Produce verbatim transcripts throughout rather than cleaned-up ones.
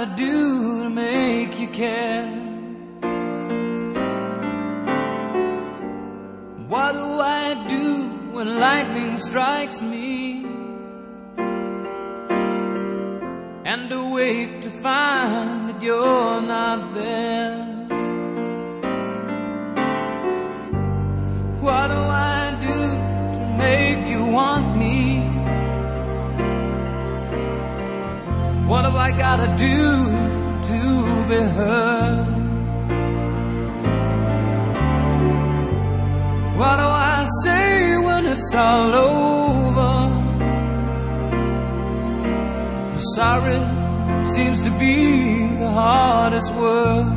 gotta do to make you care? What do I do when lightning strikes me and awake to find that you're not there? What do I do to make you want me? What have I gotta do to be heard? What do I say when it's all over? Sorry seems to be the hardest word.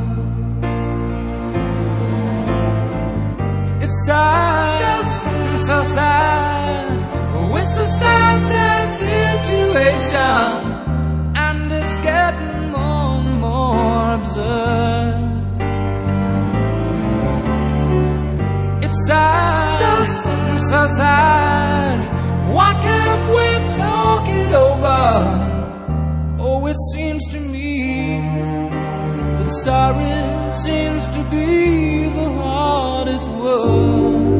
It's sad, so, so sad. It's a sad, sad situation, and it's getting more and more absurd. It's sad, so, so sad. Why can't we talk it over? Oh, it seems to me that sorry seems to be the hardest word.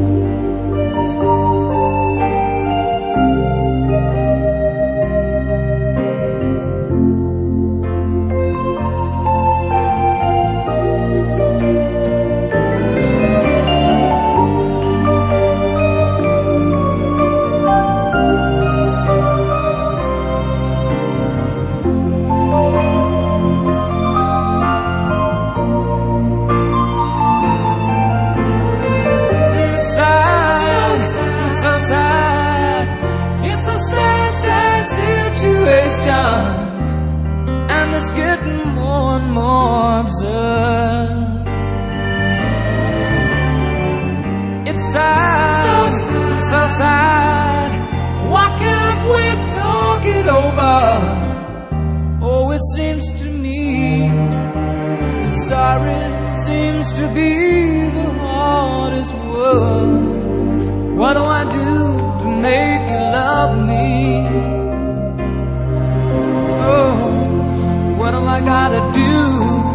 It's a sad, sad situation, and it's getting more and more absurd. It's sad, so, so sad. Why can't we talk it over? Oh, it seems to me that sorry seems to be the hardest word. What do I do to make you love me? Oh, what have I gotta do